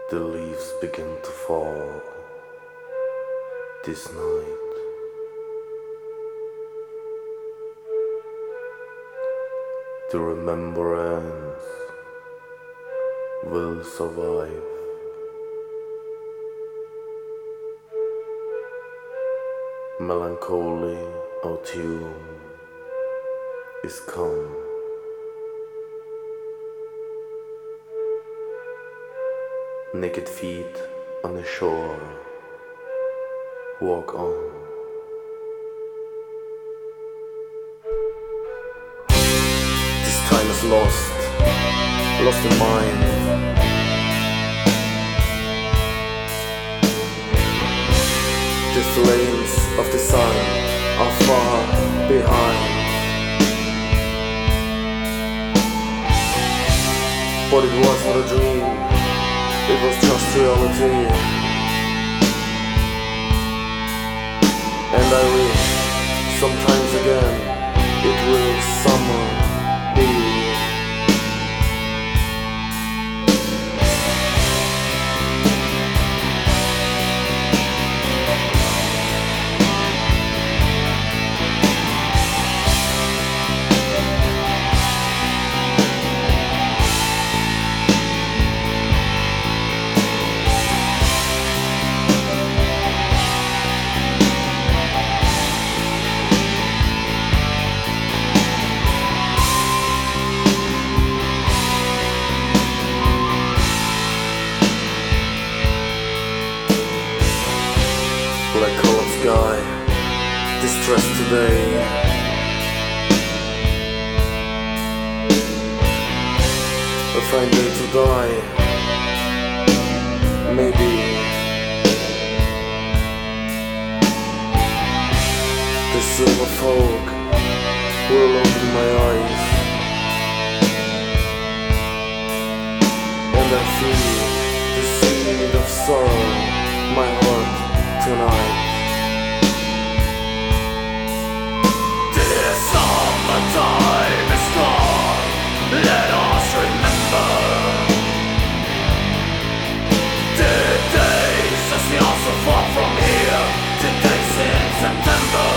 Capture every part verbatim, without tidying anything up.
The leaves begin to fall this night. The remembrance will survive. Melancholy or tune is come. Naked feet on the shore, walk on. This time is lost, lost in mind. The flames of the sun are far behind. But it was not a dream. It was just reality. And I wish sometimes again it will summer be. Black colored sky, distressed today. A fine day to die, maybe. The silver fog will open my eyes, and I feel the seed of sorrow, my heart. Tonight. This summertime is gone, let us remember the days as we are so far from here, the days in September.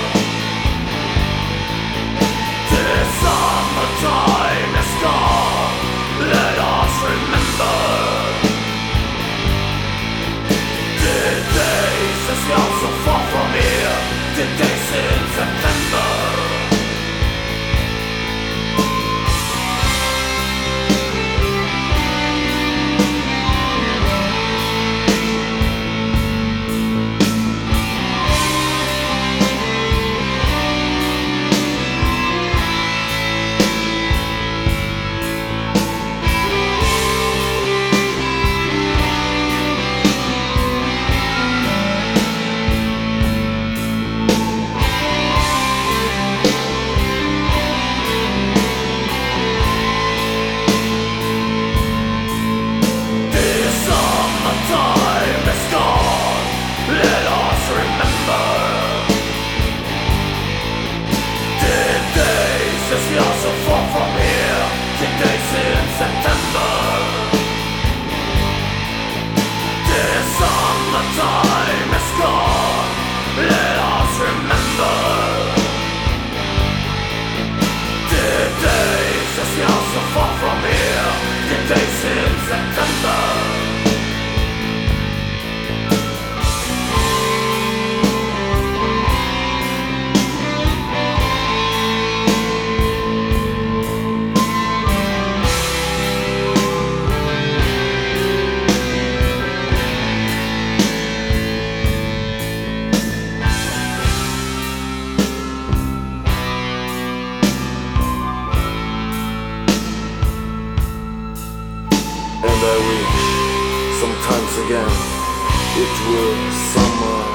This summertime is gone, let us remember the days as we are so far from here, the days in September. We are so far from here, the days in September. The summertime is gone, let us remember the days as we are so far from here, the days in September. And I wish sometimes again it will summer